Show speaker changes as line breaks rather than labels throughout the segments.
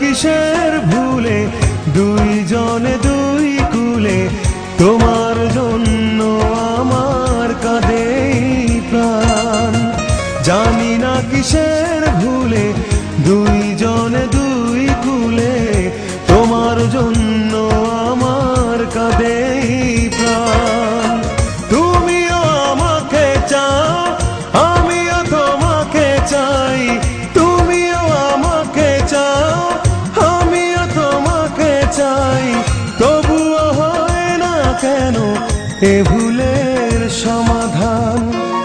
কিসের ভুলে দুইজনে দুই কুলে তোমার জন্য আমার কাঁদে প্রাণ। জানি না কিসের ভুলে দুইজনে দুই কুলে তোমার জন্য আমার কাঁদে প্রাণ। তুমিও আমাকে চাও আমিও তোমাকে চাই, তুমিও আমাকে চাও আমিও তোমাকে চাই, তবুও হয় না কেন এ ভুলের সমাধান।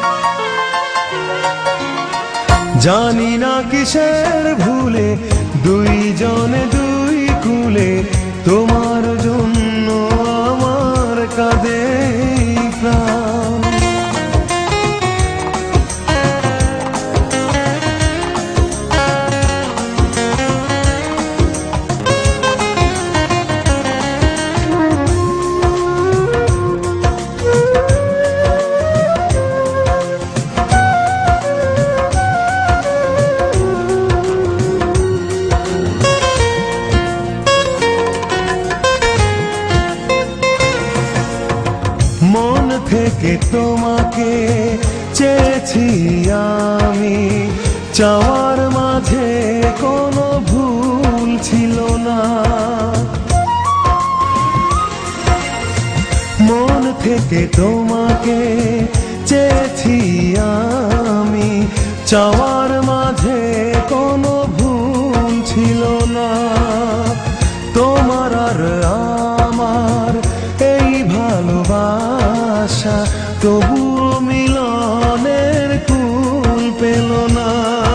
জানি না কিসের ভুলে দুইজনে দুই কুলে তোমার জন্য আমার কাঁদে প্রাণ। মন থেকে তোমাকে চেয়েছি আমি, চাওয়ার মাঝে কোনো ভুল ছিল না। মন থেকে তোমাকে চেয়েছি আমি, চাওয়ার মাঝে কোনো ভুল ছিল না। তোমার আর আমার এই ভালোবাসা তবুও মিলনের কুল পেল না।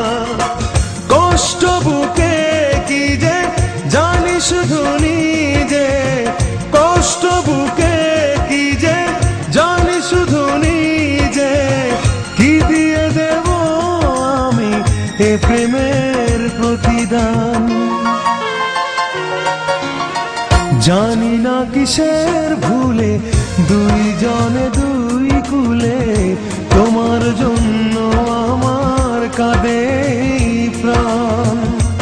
কষ্ট বুকে কি যে জানি শুধু নিজে, কষ্ট বুকে কি যে জানি শুধু নিজে, কি দিয়ে দেব আমি এ প্রেমের প্রতিদান। জানি না কিসের ভুলে দুইজনে দুই কুলে তোমার জন্য আমার কাঁদে প্রাণ।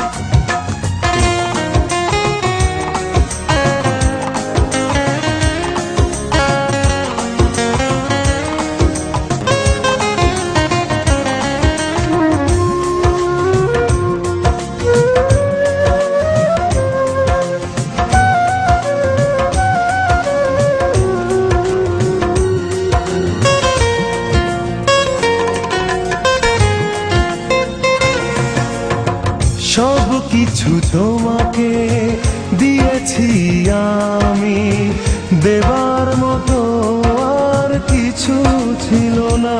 সব কিছু তোমাকে দিয়েছি আমি, দেবার মতো আর কিছু ছিল না।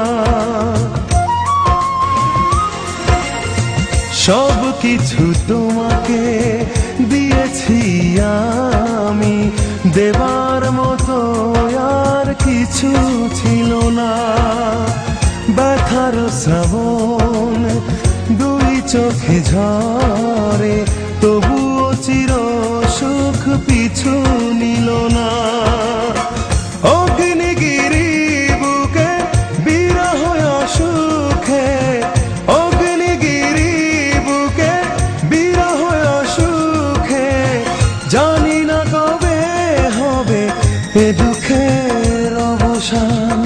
সব কিছু তোমাকে দিয়েছি আমি, দেবার মতো আর কিছু ছিল না। ব্যথার শ্রাবণ দুই চোখে ঝরে, তবুও চির সুখ পিছু নিল না। অগ্নিগিরি বুকে বিরহ সুখে, অগ্নিগিরি বুকে বিরহ সুখে, জানি না কবে হবে এ দুঃখের অবসান।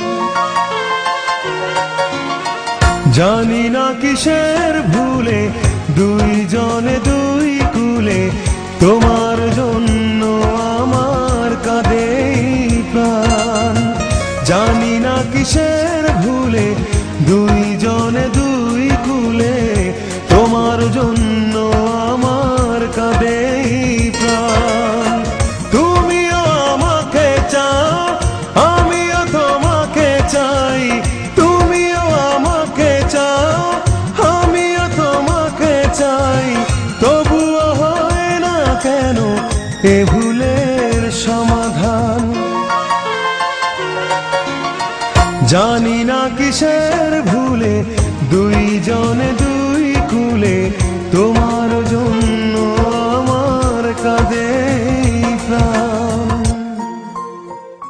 জানি না কিসের ভুলে দুইজনে দুই কুলে তোমার জন্য আমার কাঁদে প্রাণ। জানি না কিসের ভুলে দুইজনে দুই কুলে তোমার জন্য আমার কাঁদে প্রাণ। তুমিও আমাকে চাও আমিও তোমাকে চাই, তুমিও আমাকে চাও আমিও তোমাকে চাই, তবুও হয় না কেন এ ভুলের সমাধান। জানি না কিসের ভুলে দুইজনে দুই কুলে তোমার